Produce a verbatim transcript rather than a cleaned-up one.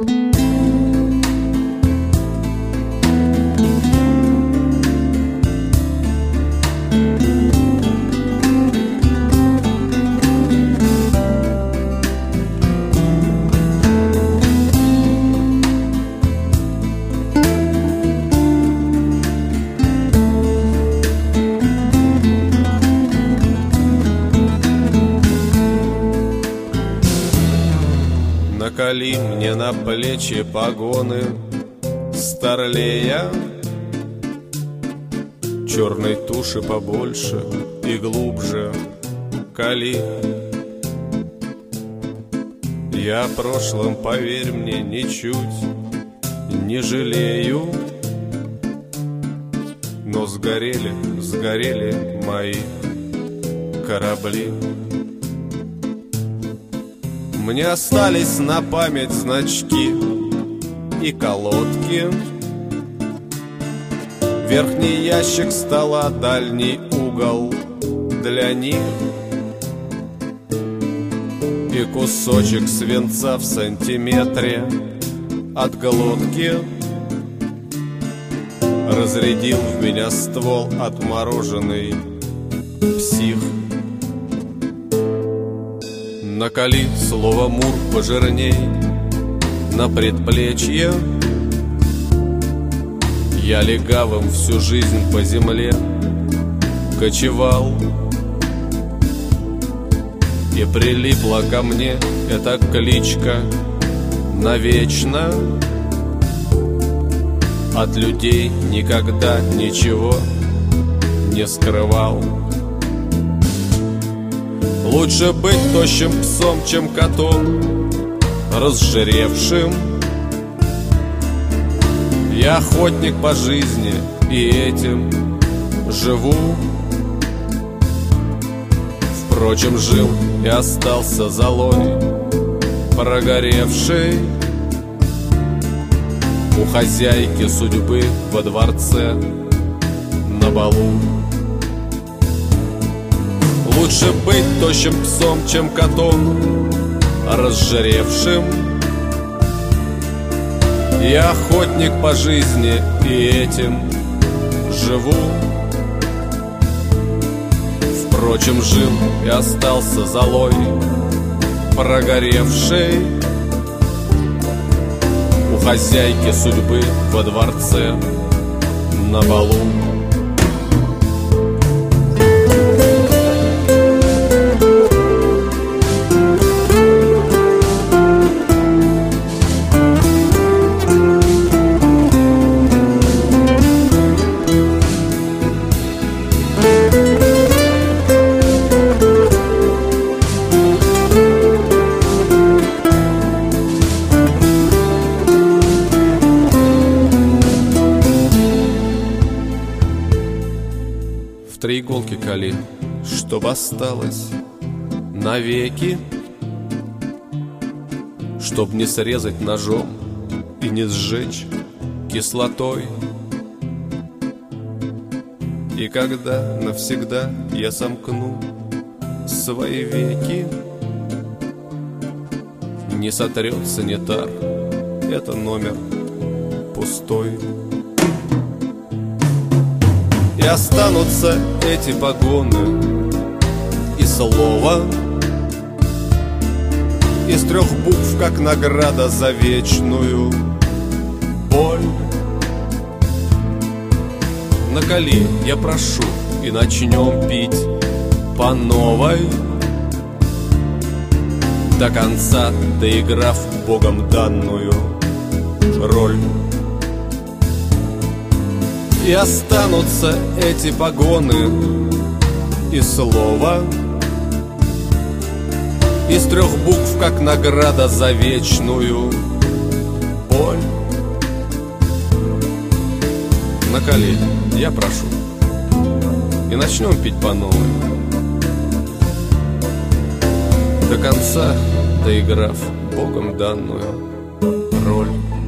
Наколи мне на плечи погоны старлея, черной туши побольше и глубже кали. Я о прошлом, поверь мне, ничуть не жалею, но сгорели, сгорели мои корабли. Мне остались на память значки и колодки, верхний ящик стола, дальний угол для них и кусочек свинца в сантиметре от глотки разрядил в меня ствол отмороженный псих. Наколи слово «мур» пожирней на предплечье. Я легавым всю жизнь по земле кочевал, и прилипла ко мне эта кличка навечно. От людей никогда ничего не скрывал. Лучше быть тощим псом, чем котом разжиревшим. Я охотник по жизни, и этим живу. Впрочем, жил и остался золой прогоревшей у хозяйки судьбы во дворце на балу. Лучше быть тощим псом, чем котом разжиревшим. Я охотник по жизни, и этим живу. Впрочем, жил и остался золой прогоревшей у хозяйки судьбы во дворце на балу. Три иголки кали, чтоб осталось навеки, чтоб не срезать ножом и не сжечь кислотой. И когда навсегда я сомкну свои веки, не сотрет санитар, это номер пустой. И останутся эти погоны и слово из трех букв, как награда за вечную боль. Наколи, я прошу, и начнем пить по новой, до конца доиграв Богом данную роль. И останутся эти погоны и слово из трех букв, как награда за вечную боль. Наколи, я прошу, и начнем пить по новой, до конца доиграв Богом данную роль.